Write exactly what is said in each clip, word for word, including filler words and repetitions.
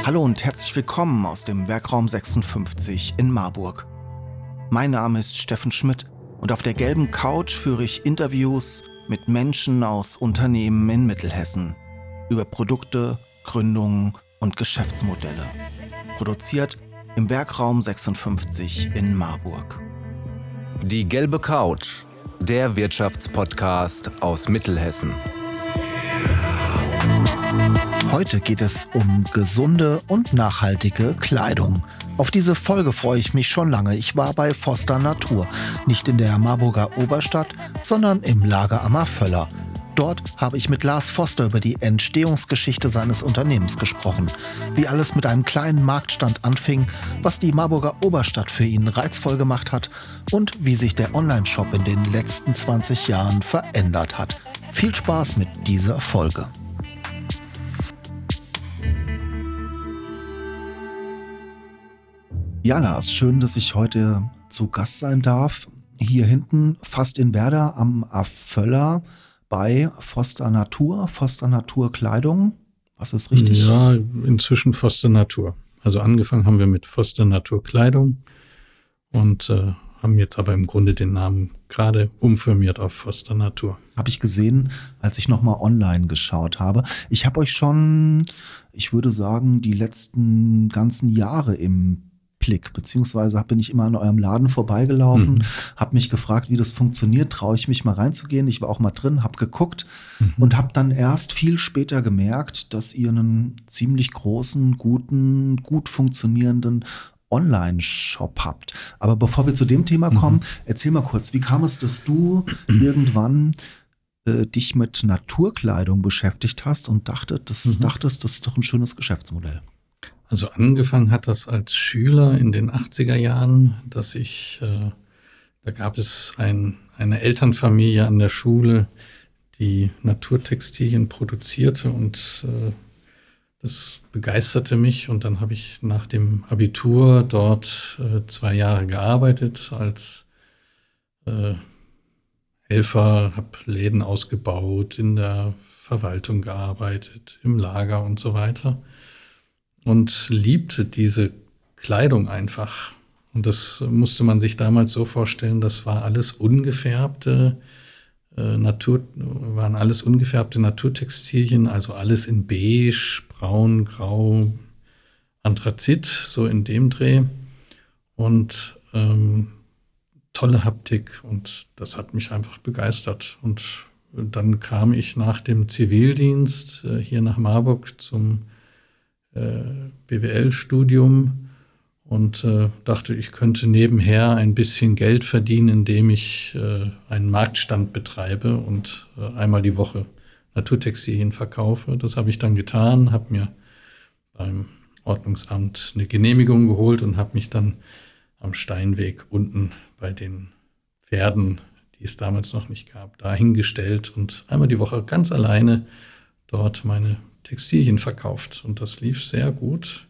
Hallo und herzlich willkommen aus dem Werkraum sechsundfünfzig in Marburg. Mein Name ist Steffen Schmidt und auf der gelben Couch führe ich Interviews mit Menschen aus Unternehmen in Mittelhessen über Produkte, Gründungen und Geschäftsmodelle. Produziert im Werkraum sechsundfünfzig in Marburg. Die gelbe Couch, der Wirtschaftspodcast aus Mittelhessen. Heute geht es um gesunde und nachhaltige Kleidung. Auf diese Folge freue ich mich schon lange. Ich war bei Foster Natur, nicht in der Marburger Oberstadt, sondern im Lager Ammervöller. Dort habe ich mit Lars Foster über die Entstehungsgeschichte seines Unternehmens gesprochen. Wie alles mit einem kleinen Marktstand anfing, was die Marburger Oberstadt für ihn reizvoll gemacht hat und wie sich der Onlineshop in den letzten zwanzig Jahren verändert hat. Viel Spaß mit dieser Folge. Ja, Lars, schön, dass ich heute zu Gast sein darf. Hier hinten, fast in Werder am Aföller bei Foster Natur, Foster Natur Kleidung. Was ist richtig? Ja, inzwischen Foster Natur. Also angefangen haben wir mit Foster Natur Kleidung und äh, haben jetzt aber im Grunde den Namen gerade umfirmiert auf Foster Natur. Habe ich gesehen, als ich nochmal online geschaut habe. Ich habe euch schon, ich würde sagen, die letzten ganzen Jahre im Blick, beziehungsweise bin ich immer an eurem Laden vorbeigelaufen, mhm. habe mich gefragt, wie das funktioniert, traue ich mich mal reinzugehen. Ich war auch mal drin, habe geguckt mhm. und habe dann erst viel später gemerkt, dass ihr einen ziemlich großen, guten, gut funktionierenden Online-Shop habt. Aber bevor wir zu dem Thema kommen, mhm. erzähl mal kurz, wie kam es, dass du irgendwann äh, dich mit Naturkleidung beschäftigt hast und dachte, das, mhm. dachtest, das ist doch ein schönes Geschäftsmodell? Also angefangen hat das als Schüler in den achtziger Jahren, dass ich, äh, da gab es ein, eine Elternfamilie an der Schule, die Naturtextilien produzierte und äh, das begeisterte mich. Und dann habe ich nach dem Abitur dort äh, zwei Jahre gearbeitet als äh, Helfer, habe Läden ausgebaut, in der Verwaltung gearbeitet, im Lager und so weiter. Und liebte diese Kleidung einfach. Und das musste man sich damals so vorstellen, das war alles ungefärbte äh, Natur, waren alles ungefärbte Naturtextilien, also alles in beige, braun, grau, Anthrazit, so in dem Dreh. Und ähm, tolle Haptik und das hat mich einfach begeistert. Und dann kam ich nach dem Zivildienst äh, hier nach Marburg zum B W L-Studium und äh, dachte, ich könnte nebenher ein bisschen Geld verdienen, indem ich äh, einen Marktstand betreibe und äh, einmal die Woche Naturtextilien verkaufe. Das habe ich dann getan, habe mir beim Ordnungsamt eine Genehmigung geholt und habe mich dann am Steinweg unten bei den Pferden, die es damals noch nicht gab, dahingestellt und einmal die Woche ganz alleine dort meine Textilien verkauft und das lief sehr gut,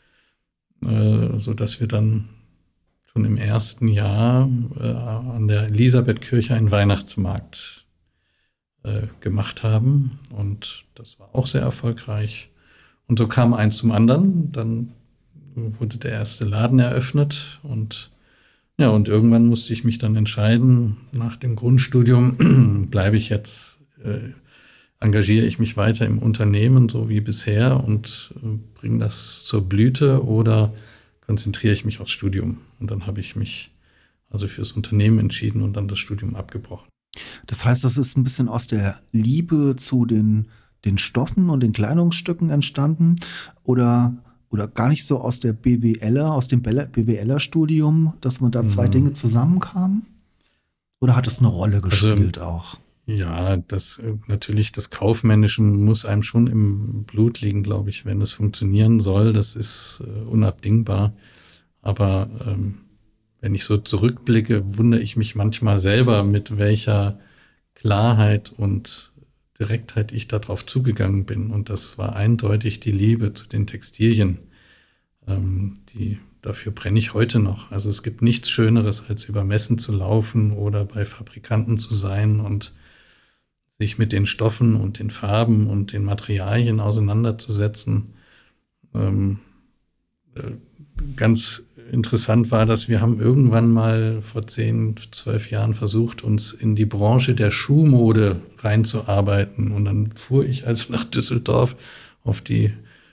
äh, sodass wir dann schon im ersten Jahr äh, an der Elisabethkirche einen Weihnachtsmarkt äh, gemacht haben und das war auch sehr erfolgreich. Und so kam eins zum anderen, dann wurde der erste Laden eröffnet und ja, und irgendwann musste ich mich dann entscheiden, nach dem Grundstudium bleibe ich jetzt äh, engagiere ich mich weiter im Unternehmen, so wie bisher, und bringe das zur Blüte oder konzentriere ich mich aufs Studium? Und dann habe ich mich also fürs Unternehmen entschieden und dann das Studium abgebrochen. Das heißt, das ist ein bisschen aus der Liebe zu den, den Stoffen und den Kleidungsstücken entstanden oder, oder gar nicht so aus der B W L er, aus dem B W L-Studium, dass man da zwei mhm. Dinge zusammenkamen? Oder hat es eine Rolle gespielt also, auch? Ja, das natürlich, das Kaufmännische muss einem schon im Blut liegen, glaube ich, wenn es funktionieren soll. Das ist äh, unabdingbar. Aber ähm, wenn ich so zurückblicke, wundere ich mich manchmal selber, mit welcher Klarheit und Direktheit ich darauf zugegangen bin. Und das war eindeutig die Liebe zu den Textilien. Ähm, die, dafür brenne ich heute noch. Also es gibt nichts Schöneres, als über Messen zu laufen oder bei Fabrikanten zu sein und sich mit den Stoffen und den Farben und den Materialien auseinanderzusetzen. Ähm, ganz interessant war, dass wir haben irgendwann mal vor zehn, zwölf Jahren versucht, uns in die Branche der Schuhmode reinzuarbeiten. Und dann fuhr ich also nach Düsseldorf auf die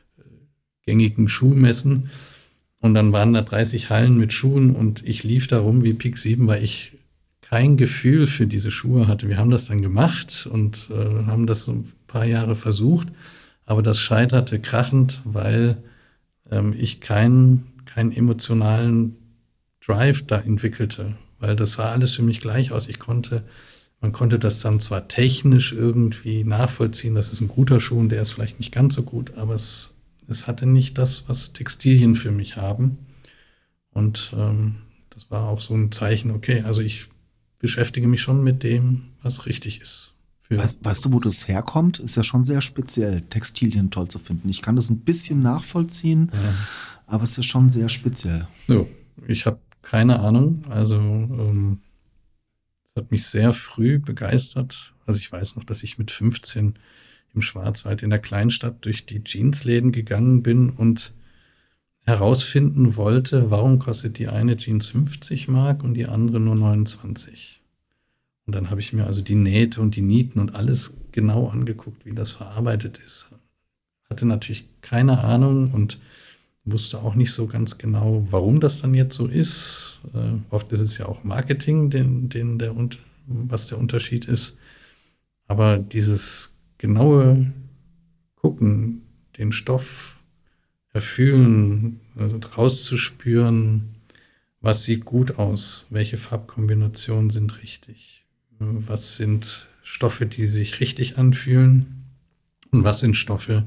gängigen Schuhmessen. Und dann waren da dreißig Hallen mit Schuhen und ich lief da rum wie Pik sieben, weil ich kein Gefühl für diese Schuhe hatte. Wir haben das dann gemacht und äh, haben das so ein paar Jahre versucht. Aber das scheiterte krachend, weil ähm, ich keinen keinen emotionalen Drive da entwickelte, weil das sah alles für mich gleich aus. Ich konnte, man konnte das dann zwar technisch irgendwie nachvollziehen, das ist ein guter Schuh und der ist vielleicht nicht ganz so gut, aber es, es hatte nicht das, was Textilien für mich haben. Und ähm, das war auch so ein Zeichen, okay, also ich beschäftige mich schon mit dem, was richtig ist. Weißt, weißt du, wo das herkommt? Ist ja schon sehr speziell, Textilien toll zu finden. Ich kann das ein bisschen nachvollziehen, ja. Aber es ist schon sehr speziell. So, ich habe keine Ahnung. Also ähm, es hat mich sehr früh begeistert. Also ich weiß noch, dass ich mit fünfzehn im Schwarzwald in der Kleinstadt durch die Jeansläden gegangen bin und herausfinden wollte, warum kostet die eine Jeans fünfzig Mark und die andere nur neunundzwanzig. Und dann habe ich mir also die Nähte und die Nieten und alles genau angeguckt, wie das verarbeitet ist. Hatte natürlich keine Ahnung und wusste auch nicht so ganz genau, warum das dann jetzt so ist. Äh, oft ist es ja auch Marketing, den, den der, was der Unterschied ist. Aber dieses genaue Gucken, den Stoff erfühlen, also rauszuspüren, was sieht gut aus, welche Farbkombinationen sind richtig, was sind Stoffe, die sich richtig anfühlen und was sind Stoffe,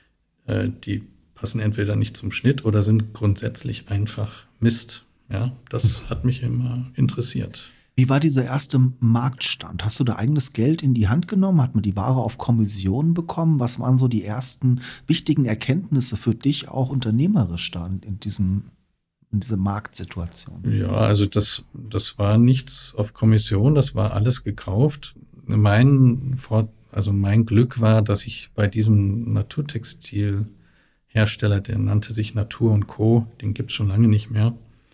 äh, die passen entweder nicht zum Schnitt oder sind grundsätzlich einfach Mist. Ja, das hat mich immer interessiert. Wie war dieser erste Marktstand? Hast du da eigenes Geld in die Hand genommen? Hat man die Ware auf Kommission bekommen? Was waren so die ersten wichtigen Erkenntnisse für dich auch unternehmerisch da in diesem, in dieser Marktsituation? Ja, also das, das war nichts auf Kommission, das war alles gekauft. Mein, also mein Glück war, dass ich bei diesem Naturtextil Hersteller, der nannte sich Natur und Co., den gibt es schon lange nicht mehr,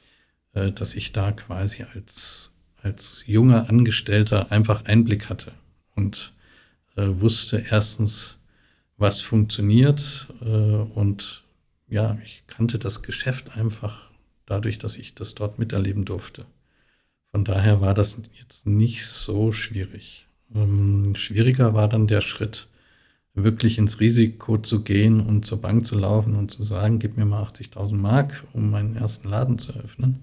äh, dass ich da quasi als, als junger Angestellter einfach Einblick hatte und äh, wusste erstens, was funktioniert äh, und ja, ich kannte das Geschäft einfach dadurch, dass ich das dort miterleben durfte. Von daher war das jetzt nicht so schwierig. Ähm, schwieriger war dann der Schritt, wirklich ins Risiko zu gehen und zur Bank zu laufen und zu sagen, gib mir mal achtzigtausend Mark, um meinen ersten Laden zu eröffnen.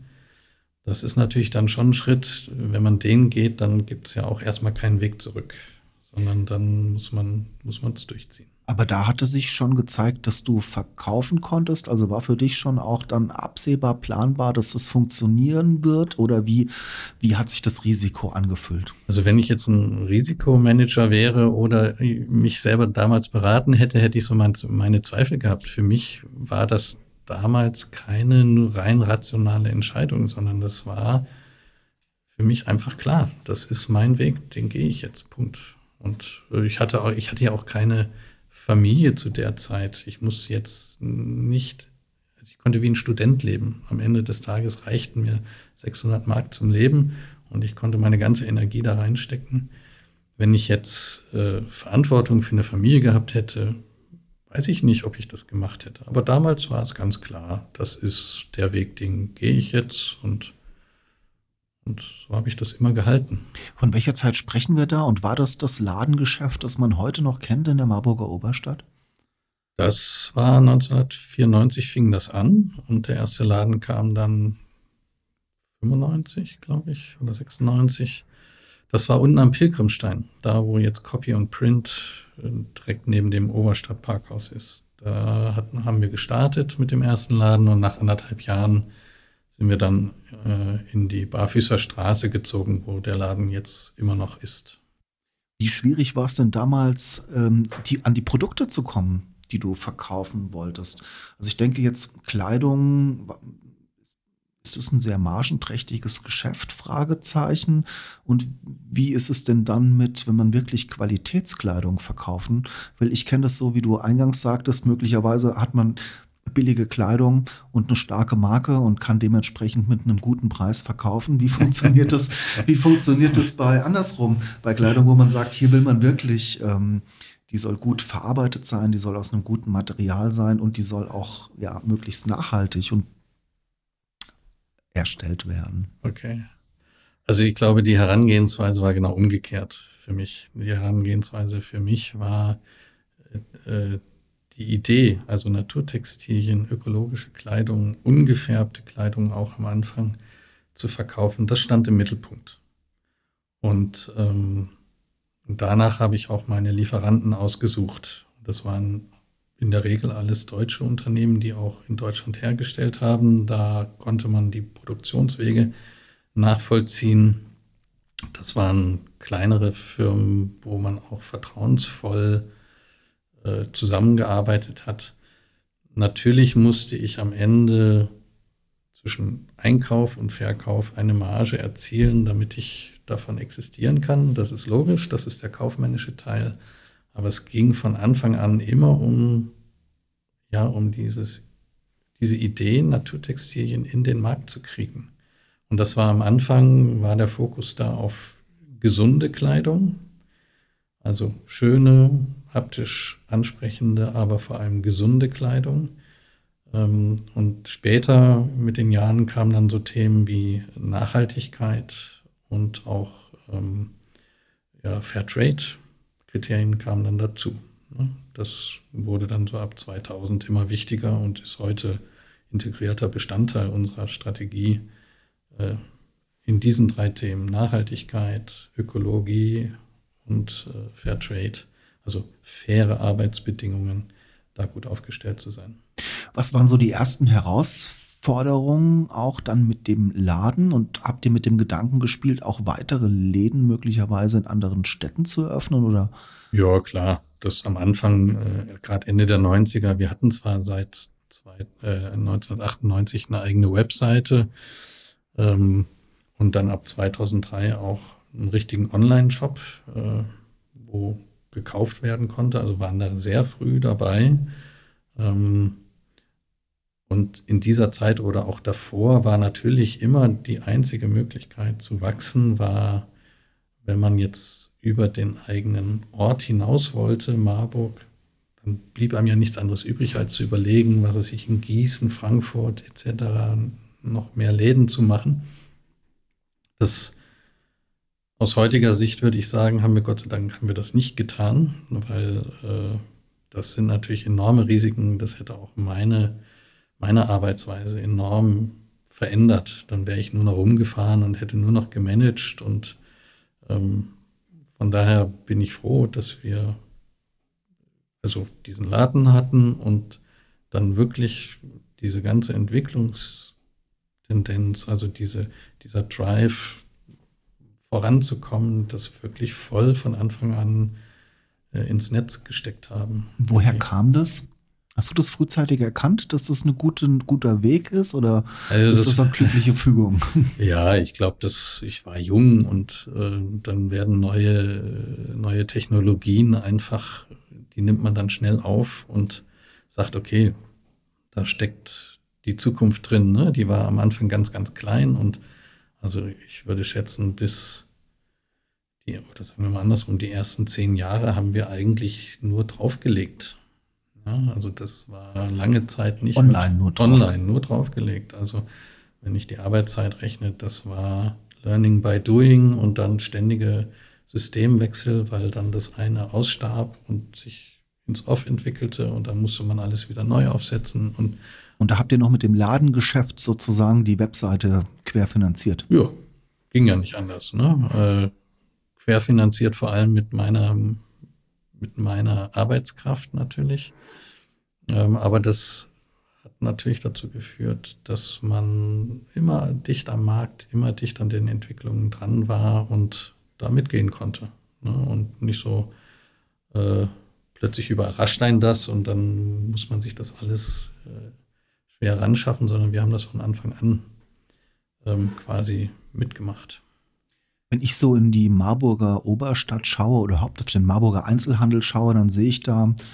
Das ist natürlich dann schon ein Schritt. Wenn man den geht, dann gibt es ja auch erstmal keinen Weg zurück, sondern dann muss man muss man es durchziehen. Aber da hatte sich schon gezeigt, dass du verkaufen konntest. Also war für dich schon auch dann absehbar, planbar, dass das funktionieren wird? Oder wie, wie hat sich das Risiko angefühlt? Also wenn ich jetzt ein Risikomanager wäre oder mich selber damals beraten hätte, hätte ich so meine Zweifel gehabt. Für mich war das damals keine nur rein rationale Entscheidung, sondern das war für mich einfach klar. Das ist mein Weg, den gehe ich jetzt, Punkt. Und ich hatte, auch, ich hatte ja auch keine Familie zu der Zeit. Ich muss jetzt nicht, also ich konnte wie ein Student leben. Am Ende des Tages reichten mir sechshundert Mark zum Leben und ich konnte meine ganze Energie da reinstecken. Wenn ich jetzt äh, Verantwortung für eine Familie gehabt hätte, weiß ich nicht, ob ich das gemacht hätte. Aber damals war es ganz klar, das ist der Weg, den gehe ich jetzt und Und so habe ich das immer gehalten. Von welcher Zeit sprechen wir da? Und war das das Ladengeschäft, das man heute noch kennt in der Marburger Oberstadt? Das war neunzehnhundertvierundneunzig fing das an und der erste Laden kam dann fünfundneunzig, glaube ich, oder sechsundneunzig. Das war unten am Pilgrimstein, da wo jetzt Copy und Print direkt neben dem Oberstadtparkhaus ist. Da hatten, haben wir gestartet mit dem ersten Laden und nach anderthalb Jahren sind wir dann äh, in die Barfüßer Straße gezogen, wo der Laden jetzt immer noch ist. Wie schwierig war es denn damals, ähm, die, an die Produkte zu kommen, die du verkaufen wolltest? Also ich denke jetzt Kleidung, ist das ein sehr margenträchtiges Geschäft? Fragezeichen. Und wie ist es denn dann mit, wenn man wirklich Qualitätskleidung verkaufen will? Ich kenne das so, wie du eingangs sagtest, möglicherweise hat man billige Kleidung und eine starke Marke und kann dementsprechend mit einem guten Preis verkaufen. Wie funktioniert das, wie funktioniert das bei andersrum, bei Kleidung, wo man sagt, hier will man wirklich, ähm, die soll gut verarbeitet sein, die soll aus einem guten Material sein und die soll auch ja, möglichst nachhaltig und erstellt werden. Okay. Also ich glaube, die Herangehensweise war genau umgekehrt für mich. Die Herangehensweise für mich war äh, die Idee, also Naturtextilien, ökologische Kleidung, ungefärbte Kleidung auch am Anfang zu verkaufen, das stand im Mittelpunkt. Und ähm, danach habe ich auch meine Lieferanten ausgesucht. Das waren in der Regel alles deutsche Unternehmen, die auch in Deutschland hergestellt haben. Da konnte man die Produktionswege nachvollziehen. Das waren kleinere Firmen, wo man auch vertrauensvoll äh, zusammengearbeitet hat. Natürlich musste ich am Ende zwischen Einkauf und Verkauf eine Marge erzielen, damit ich davon existieren kann. Das ist logisch, das ist der kaufmännische Teil. Aber es ging von Anfang an immer um, ja, um dieses, diese Idee, Naturtextilien in den Markt zu kriegen. Und das war am Anfang, war der Fokus da auf gesunde Kleidung, also schöne, haptisch ansprechende, aber vor allem gesunde Kleidung. Und später mit den Jahren kamen dann so Themen wie Nachhaltigkeit und auch ähm, ja, Fairtrade-Kriterien kamen dann dazu. Das wurde dann so ab zweitausend immer wichtiger und ist heute integrierter Bestandteil unserer Strategie äh, in diesen drei Themen: Nachhaltigkeit, Ökologie und äh, Fairtrade, also faire Arbeitsbedingungen, da gut aufgestellt zu sein. Was waren so die ersten Herausforderungen auch dann mit dem Laden und habt ihr mit dem Gedanken gespielt, auch weitere Läden möglicherweise in anderen Städten zu eröffnen, oder? Ja, klar. Das am Anfang, äh, gerade Ende der neunziger, wir hatten zwar seit zwei, äh, neunzehnhundertachtundneunzig eine eigene Webseite ähm, und dann ab zweitausenddrei auch einen richtigen Online-Shop, äh, wo gekauft werden konnte, also waren da sehr früh dabei. Ähm, und in dieser Zeit oder auch davor war natürlich immer die einzige Möglichkeit zu wachsen, war, wenn man jetzt über den eigenen Ort hinaus wollte, Marburg, dann blieb einem ja nichts anderes übrig, als zu überlegen, was weiß ich, in Gießen, Frankfurt et cetera noch mehr Läden zu machen. Das aus heutiger Sicht würde ich sagen, haben wir Gott sei Dank haben wir das nicht getan, weil äh, das sind natürlich enorme Risiken. Das hätte auch meine, meine Arbeitsweise enorm verändert. Dann wäre ich nur noch rumgefahren und hätte nur noch gemanagt. Und ähm, von daher bin ich froh, dass wir also diesen Laden hatten und dann wirklich diese ganze Entwicklungstendenz, also diese, dieser Drive voranzukommen, das wirklich voll von Anfang an äh, ins Netz gesteckt haben. Woher kam das? Hast du das frühzeitig erkannt, dass das eine gute, ein guter Weg ist, oder also ist das, das eine glückliche Fügung? Ja, ich glaube, dass ich war jung und äh, dann werden neue, neue Technologien einfach, die nimmt man dann schnell auf und sagt, okay, da steckt die Zukunft drin. Ne? Die war am Anfang ganz, ganz klein und also ich würde schätzen, bis die, oder sagen wir mal andersrum, die ersten zehn Jahre haben wir eigentlich nur draufgelegt. Ja, also das war lange Zeit nicht online, nur, drauf. online nur draufgelegt. Also wenn ich die Arbeitszeit rechne, das war Learning by Doing und dann ständige Systemwechsel, weil dann das eine ausstarb und sich ins Off entwickelte und dann musste man alles wieder neu aufsetzen. Und Und da habt ihr noch mit dem Ladengeschäft sozusagen die Webseite querfinanziert? Ja, ging ja nicht anders. Ne? Äh, querfinanziert vor allem mit meiner, mit meiner Arbeitskraft natürlich. Ähm, aber das hat natürlich dazu geführt, dass man immer dicht am Markt, immer dicht an den Entwicklungen dran war und da mitgehen konnte. Ne? Und nicht so äh, plötzlich überrascht einen das und dann muss man sich das alles äh, schwer ran schaffen, sondern wir haben das von Anfang an ähm, quasi mitgemacht. Wenn ich so in die Marburger Oberstadt schaue oder überhaupt auf den Marburger Einzelhandel schaue, dann sehe ich da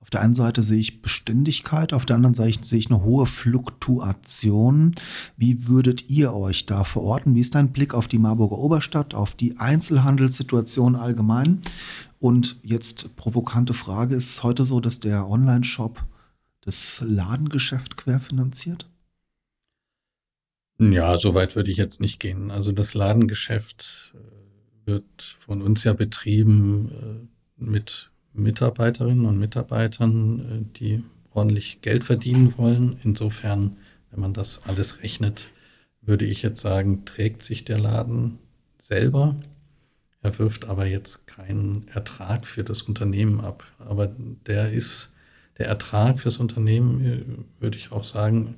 Auf der einen Seite sehe ich Beständigkeit, auf der anderen Seite sehe ich eine hohe Fluktuation. Wie würdet ihr euch da verorten? Wie ist dein Blick auf die Marburger Oberstadt, auf die Einzelhandelssituation allgemein? Und jetzt provokante Frage, ist es heute so, dass der Online-Shop das Ladengeschäft querfinanziert? Ja, so weit würde ich jetzt nicht gehen. Also das Ladengeschäft äh, wird von uns ja betrieben äh, mit Mitarbeiterinnen und Mitarbeitern, äh, die ordentlich Geld verdienen wollen. Insofern, wenn man das alles rechnet, würde ich jetzt sagen, trägt sich der Laden selber. Er wirft aber jetzt keinen Ertrag für das Unternehmen ab. Aber der ist, der Ertrag fürs Unternehmen, äh, würde ich auch sagen,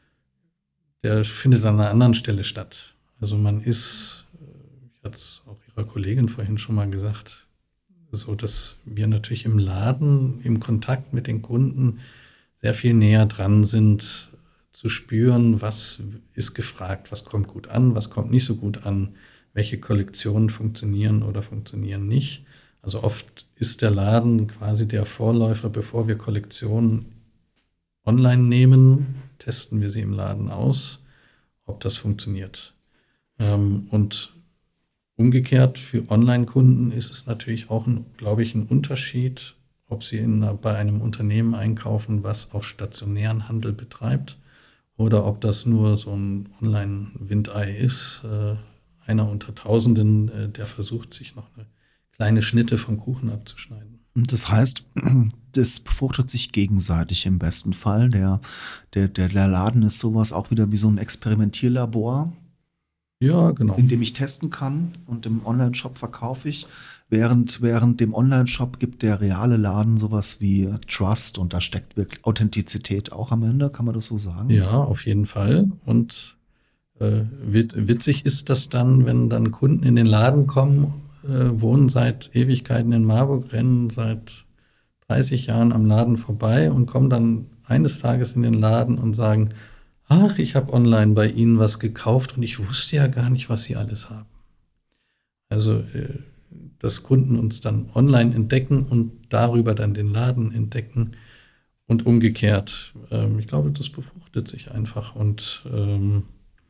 der findet an einer anderen Stelle statt. Also man ist, ich hatte es auch Ihrer Kollegin vorhin schon mal gesagt, so dass wir natürlich im Laden, im Kontakt mit den Kunden sehr viel näher dran sind, zu spüren, was ist gefragt, was kommt gut an, was kommt nicht so gut an, welche Kollektionen funktionieren oder funktionieren nicht. Also oft ist der Laden quasi der Vorläufer, bevor wir Kollektionen online nehmen, testen wir sie im Laden aus, ob das funktioniert. Ähm, und umgekehrt für Online-Kunden ist es natürlich auch, ein, glaube ich, ein Unterschied, ob sie in, bei einem Unternehmen einkaufen, was auch stationären Handel betreibt, oder ob das nur so ein Online-Windei ist, äh, einer unter Tausenden, äh, der versucht, sich noch eine kleine Schnitte vom Kuchen abzuschneiden. Das heißt, das befruchtet sich gegenseitig im besten Fall. Der, der, der, der Laden ist sowas auch wieder wie so ein Experimentierlabor, ja, genau, in dem ich testen kann, und im Online-Shop verkaufe ich. Während, während dem Online-Shop gibt der reale Laden sowas wie Trust, und da steckt wirklich Authentizität auch am Ende, kann man das so sagen? Ja, auf jeden Fall. Und äh, witzig ist das dann, wenn dann Kunden in den Laden kommen, äh, wohnen seit Ewigkeiten in Marburg, rennen seit dreißig Jahren am Laden vorbei und kommen dann eines Tages in den Laden und sagen, ach, ich habe online bei Ihnen was gekauft und ich wusste ja gar nicht, was Sie alles haben. Also, äh, dass Kunden uns dann online entdecken und darüber dann den Laden entdecken und umgekehrt. Ähm, ich glaube, das befruchtet sich einfach und ähm,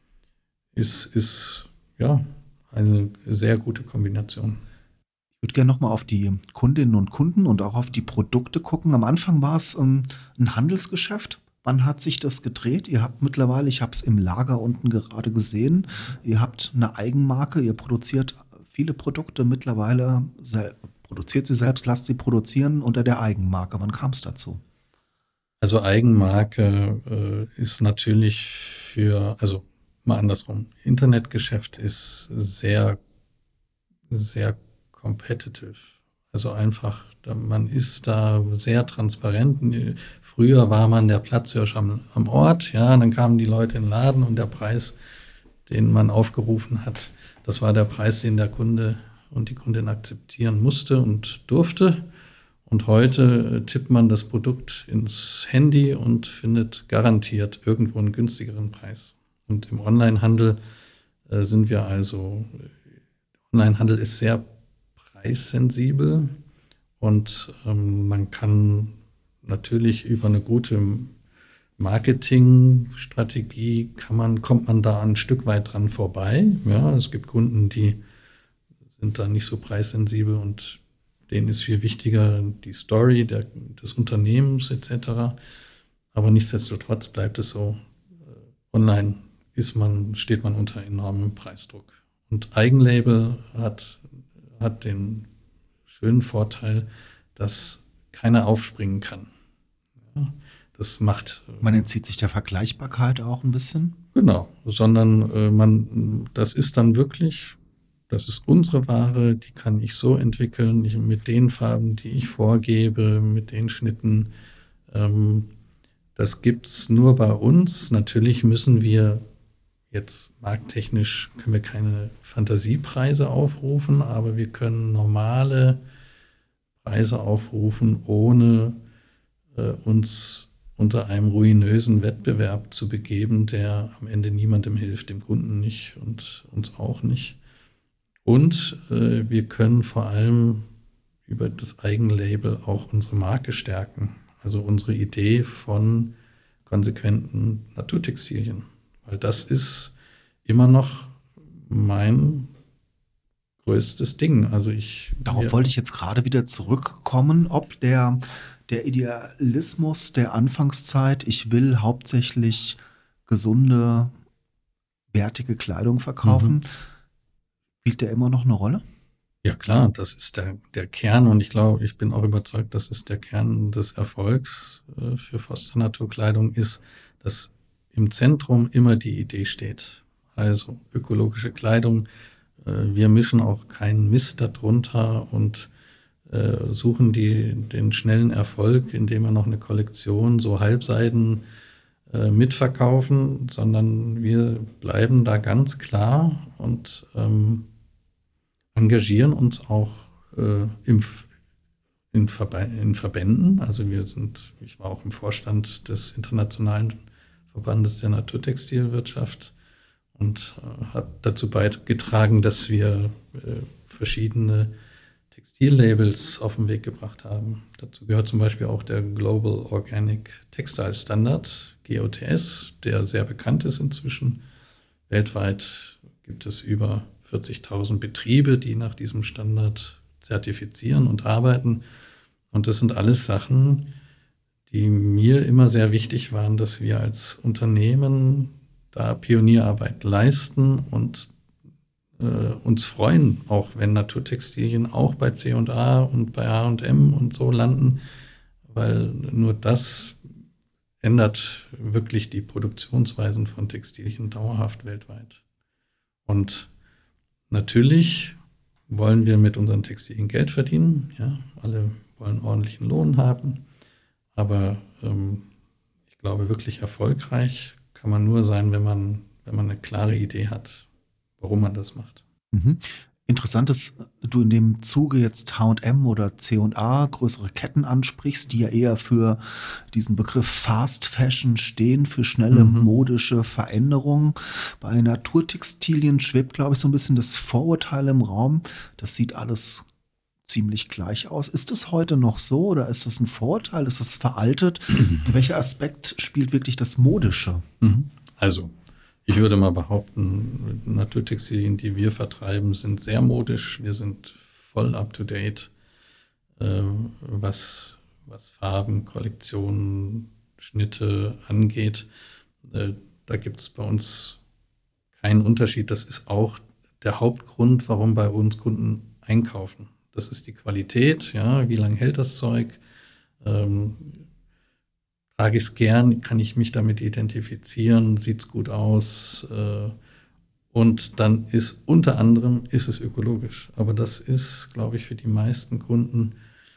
ist, ist ja eine sehr gute Kombination. Ich würde gerne nochmal auf die Kundinnen und Kunden und auch auf die Produkte gucken. Am Anfang war es ähm, ein Handelsgeschäft. Wann hat sich das gedreht? Ihr habt mittlerweile, ich habe es im Lager unten gerade gesehen, ihr habt eine Eigenmarke, ihr produziert viele Produkte mittlerweile, sel- produziert sie selbst, lasst sie produzieren unter der Eigenmarke. Wann kam es dazu? Also Eigenmarke äh, ist natürlich für, also mal andersrum, Internetgeschäft ist sehr, sehr competitive. Also einfach, da, man ist da sehr transparent. Früher war man der Platzhirsch am, am Ort, ja, dann kamen die Leute in den Laden und der Preis, den man aufgerufen hat, das war der Preis, den der Kunde und die Kundin akzeptieren musste und durfte. Und heute äh, tippt man das Produkt ins Handy und findet garantiert irgendwo einen günstigeren Preis. Und im Onlinehandel äh, sind wir also, Onlinehandel ist sehr preissensibel und ähm, man kann natürlich über eine gute Marketingstrategie kann man, kommt man da ein Stück weit dran vorbei. Ja, es gibt Kunden, die sind da nicht so preissensibel und denen ist viel wichtiger die Story der, des Unternehmens et cetera. Aber nichtsdestotrotz bleibt es so, äh, online ist man, steht man unter enormem Preisdruck. Und Eigenlabel hat, hat den schönen Vorteil, dass keiner aufspringen kann. Ja, das macht... Man entzieht sich der Vergleichbarkeit auch ein bisschen? Genau, sondern äh, man, das ist dann wirklich... Das ist unsere Ware, die kann ich so entwickeln, ich, mit den Farben, die ich vorgebe, mit den Schnitten. Ähm, das gibt es nur bei uns. Natürlich müssen wir jetzt markttechnisch, können wir keine Fantasiepreise aufrufen, aber wir können normale Preise aufrufen, ohne äh, uns unter einem ruinösen Wettbewerb zu begeben, der am Ende niemandem hilft, dem Kunden nicht und uns auch nicht. Und äh, wir können vor allem über das Eigenlabel auch unsere Marke stärken. Also unsere Idee von konsequenten Naturtextilien. Weil das ist immer noch mein größtes Ding. Also ich, Darauf wir, wollte ich jetzt gerade wieder zurückkommen, ob der, der Idealismus der Anfangszeit, ich will hauptsächlich gesunde, wertige Kleidung verkaufen, Mhm. spielt der immer noch eine Rolle? Ja klar, das ist der, der Kern und ich glaube, ich bin auch überzeugt, das ist der Kern des Erfolgs äh, für Foster Naturkleidung, ist, dass im Zentrum immer die Idee steht. Also ökologische Kleidung, äh, wir mischen auch keinen Mist darunter und äh, suchen die, den schnellen Erfolg, indem wir noch eine Kollektion so Halbseiden äh, mitverkaufen, sondern wir bleiben da ganz klar und ähm, engagieren uns auch äh, im, in, Verbe- in Verbänden. Also wir sind, ich war auch im Vorstand des Internationalen Verbandes der Naturtextilwirtschaft und äh, habe dazu beigetragen, dass wir äh, verschiedene Textillabels auf den Weg gebracht haben. Dazu gehört zum Beispiel auch der Global Organic Textile Standard, G O T S, der sehr bekannt ist inzwischen. Weltweit gibt es über vierzigtausend Betriebe, die nach diesem Standard zertifizieren und arbeiten. Und das sind alles Sachen, die mir immer sehr wichtig waren, dass wir als Unternehmen da Pionierarbeit leisten und äh, uns freuen, auch wenn Naturtextilien auch bei C und A und bei H und M und so landen, weil nur das ändert wirklich die Produktionsweisen von Textilien dauerhaft weltweit. Und natürlich wollen wir mit unseren Textilien Geld verdienen. Ja, alle wollen ordentlichen Lohn haben. Aber ähm, ich glaube, wirklich erfolgreich kann man nur sein, wenn man, wenn man eine klare Idee hat, warum man das macht. Mhm. Interessant ist, du in dem Zuge jetzt H und M oder C und A, größere Ketten ansprichst, die ja eher für diesen Begriff Fast Fashion stehen, für schnelle Mhm. modische Veränderungen. Bei Naturtextilien schwebt, glaube ich, so ein bisschen das Vorurteil im Raum. Das sieht alles ziemlich gleich aus. Ist es heute noch so oder ist das ein Vorurteil? Ist das veraltet? Welcher Aspekt spielt wirklich das Modische? Mhm. Also, ich würde mal behaupten, Naturtextilien, die wir vertreiben, sind sehr modisch. Wir sind voll up-to-date, äh, was, was Farben, Kollektionen, Schnitte angeht. Äh, da gibt es bei uns keinen Unterschied. Das ist auch der Hauptgrund, warum bei uns Kunden einkaufen. Das ist die Qualität, ja, wie lange hält das Zeug? Ähm, trage ich es gern, kann ich mich damit identifizieren, sieht es gut aus. Äh, und dann ist unter anderem, ist es ökologisch. Aber das ist, glaube ich, für die meisten Kunden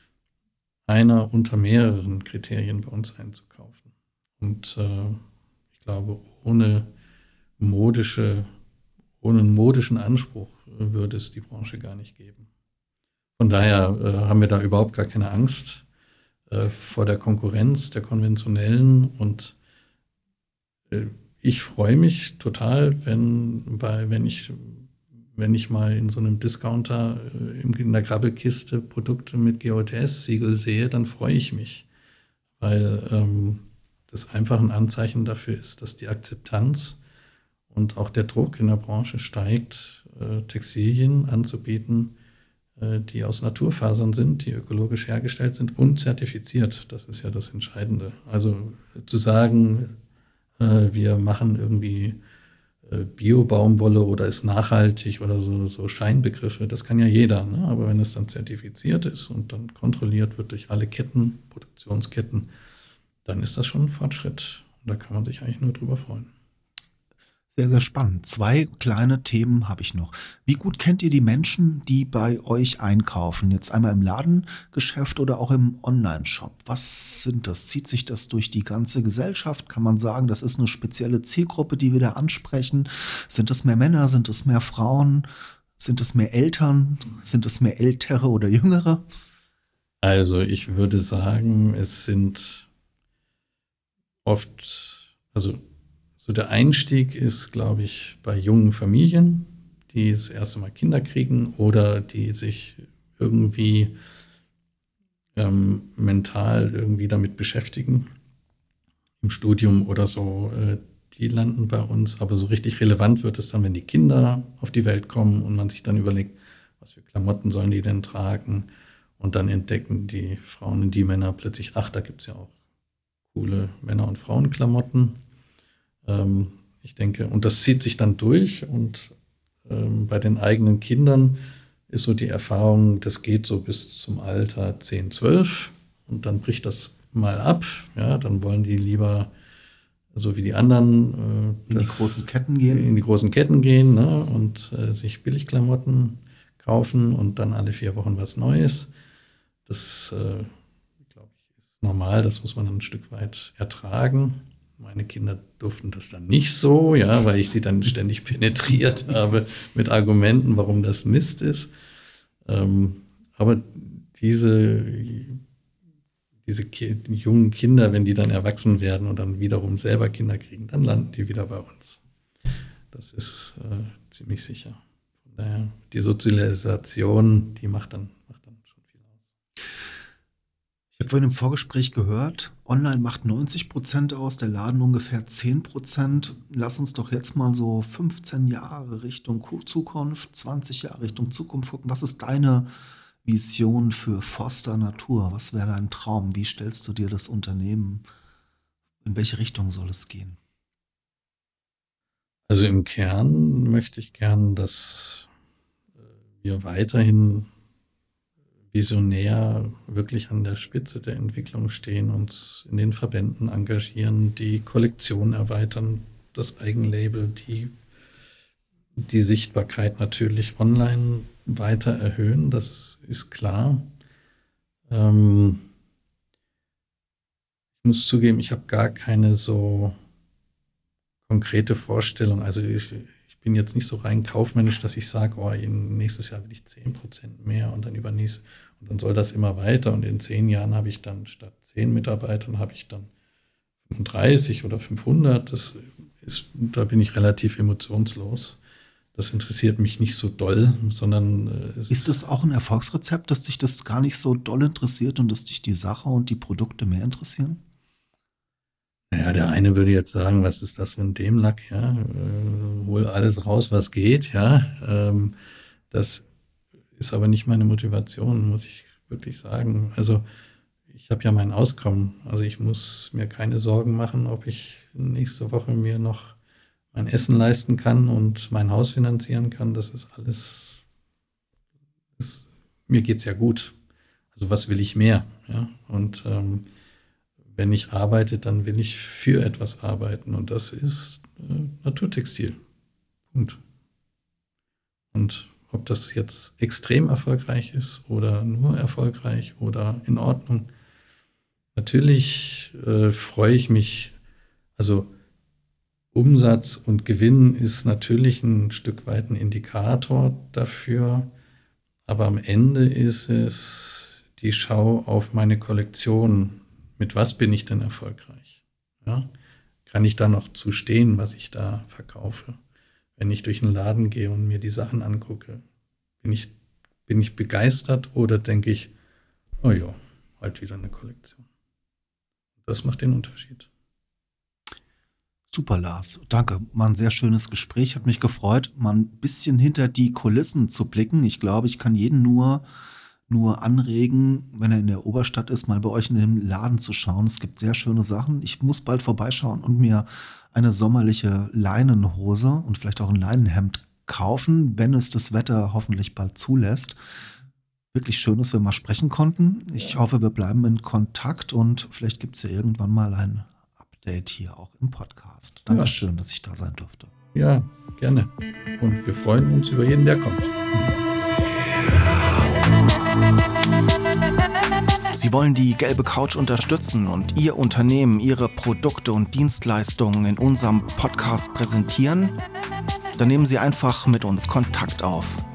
einer unter mehreren Kriterien bei uns einzukaufen. Und äh, ich glaube, ohne modische, ohne einen modischen Anspruch äh, würde es die Branche gar nicht geben. Von daher äh, haben wir da überhaupt gar keine Angst äh, vor der Konkurrenz der konventionellen und äh, ich freue mich total, wenn, bei, wenn, ich, wenn ich mal in so einem Discounter äh, in der Krabbelkiste Produkte mit G O T S-Siegel sehe, dann freue ich mich, weil ähm, das einfach ein Anzeichen dafür ist, dass die Akzeptanz und auch der Druck in der Branche steigt, äh, Textilien anzubieten, äh, die aus Naturfasern sind, die ökologisch hergestellt sind und zertifiziert. Das ist ja das Entscheidende. Also äh, zu sagen, äh, wir machen irgendwie äh, Bio-Baumwolle oder ist nachhaltig oder so, so Scheinbegriffe, das kann ja jeder. Ne? Aber wenn es dann zertifiziert ist und dann kontrolliert wird durch alle Ketten, Produktionsketten, dann ist das schon ein Fortschritt. Und da kann man sich eigentlich nur drüber freuen. Sehr, sehr spannend. Zwei kleine Themen habe ich noch. Wie gut kennt ihr die Menschen, die bei euch einkaufen? Jetzt einmal im Ladengeschäft oder auch im Online-Shop? Was sind das? Zieht sich das durch die ganze Gesellschaft? Kann man sagen, das ist eine spezielle Zielgruppe, die wir da ansprechen? Sind es mehr Männer? Sind es mehr Frauen? Sind es mehr Eltern? Sind es mehr Ältere oder Jüngere? Also ich würde sagen, es sind oft, also so der Einstieg ist, glaube ich, bei jungen Familien, die das erste Mal Kinder kriegen oder die sich irgendwie ähm, mental irgendwie damit beschäftigen. Im Studium oder so, äh, die landen bei uns. Aber so richtig relevant wird es dann, wenn die Kinder auf die Welt kommen und man sich dann überlegt, was für Klamotten sollen die denn tragen? Und dann entdecken die Frauen und die Männer plötzlich, ach, da gibt es ja auch coole Männer- und Frauenklamotten. Ähm, ich denke, und das zieht sich dann durch. Und ähm, bei den eigenen Kindern ist so die Erfahrung, das geht so bis zum Alter zehn, zwölf. Und dann bricht das mal ab. Ja, dann wollen die lieber, so wie die anderen, äh, in die großen Ketten gehen. In die großen Ketten gehen, ne, und äh, sich Billigklamotten kaufen und dann alle vier Wochen was Neues. Das, äh, glaube ich, ist normal, das muss man dann ein Stück weit ertragen. Meine Kinder durften das dann nicht so, ja, weil ich sie dann ständig penetriert habe mit Argumenten, warum das Mist ist. Ähm, aber diese, diese Ki- die jungen Kinder, wenn die dann erwachsen werden und dann wiederum selber Kinder kriegen, dann landen die wieder bei uns. Das ist äh, ziemlich sicher. Von daher, die Sozialisation, die macht dann, macht dann schon viel aus. Ich habe vorhin im Vorgespräch gehört, online macht neunzig Prozent aus, der Laden ungefähr zehn Prozent. Lass uns doch jetzt mal so fünfzehn Jahre Richtung Zukunft, zwanzig Jahre Richtung Zukunft gucken. Was ist deine Vision für Forster Natur? Was wäre dein Traum? Wie stellst du dir das Unternehmen? In welche Richtung soll es gehen? Also im Kern möchte ich gern, dass wir weiterhin visionär wirklich an der Spitze der Entwicklung stehen, uns in den Verbänden engagieren, die Kollektion erweitern, das Eigenlabel, die, die Sichtbarkeit natürlich online weiter erhöhen, das ist klar. Ähm, ich muss zugeben, ich habe gar keine so konkrete Vorstellung. Also ich, ich bin jetzt nicht so rein kaufmännisch, dass ich sage, oh, nächstes Jahr will ich zehn Prozent mehr und dann übernächst und dann soll das immer weiter und in zehn Jahren habe ich dann statt zehn Mitarbeitern habe ich dann fünfunddreißig oder fünfhundert. Das ist, da bin ich relativ emotionslos. Das interessiert mich nicht so doll, sondern äh, es ist das auch ein Erfolgsrezept, dass dich das gar nicht so doll interessiert und dass dich die Sache und die Produkte mehr interessieren? Ja, der eine würde jetzt sagen, was ist das für ein Dämlack, ja, äh, hol alles raus, was geht, ja, ähm, das ist aber nicht meine Motivation, muss ich wirklich sagen. Also ich habe ja mein Auskommen, also ich muss mir keine Sorgen machen, ob ich nächste Woche mir noch mein Essen leisten kann und mein Haus finanzieren kann, das ist alles, ist, mir geht's ja gut, also was will ich mehr, ja, und ähm, wenn ich arbeite, dann will ich für etwas arbeiten und das ist äh, Naturtextil. Punkt. Und ob das jetzt extrem erfolgreich ist oder nur erfolgreich oder in Ordnung, natürlich äh, freue ich mich, also Umsatz und Gewinn ist natürlich ein Stück weit ein Indikator dafür, aber am Ende ist es die Schau auf meine Kollektion. Mit was bin ich denn erfolgreich? Ja? Kann ich da noch zu stehen, was ich da verkaufe? Wenn ich durch den Laden gehe und mir die Sachen angucke, bin ich, bin ich begeistert oder denke ich, oh ja, halt wieder eine Kollektion. Das macht den Unterschied. Super, Lars. Danke. War ein sehr schönes Gespräch. Hat mich gefreut, mal ein bisschen hinter die Kulissen zu blicken. Ich glaube, ich kann jeden nur, nur anregen, wenn er in der Oberstadt ist, mal bei euch in dem Laden zu schauen. Es gibt sehr schöne Sachen. Ich muss bald vorbeischauen und mir eine sommerliche Leinenhose und vielleicht auch ein Leinenhemd kaufen, wenn es das Wetter hoffentlich bald zulässt. Wirklich schön, dass wir mal sprechen konnten. Ich hoffe, wir bleiben in Kontakt und vielleicht gibt es ja irgendwann mal ein Update hier auch im Podcast. Dankeschön, ja, dass ich da sein durfte. Ja, gerne. Und wir freuen uns über jeden, der kommt. Sie wollen die gelbe Couch unterstützen und Ihr Unternehmen, Ihre Produkte und Dienstleistungen in unserem Podcast präsentieren? Dann nehmen Sie einfach mit uns Kontakt auf.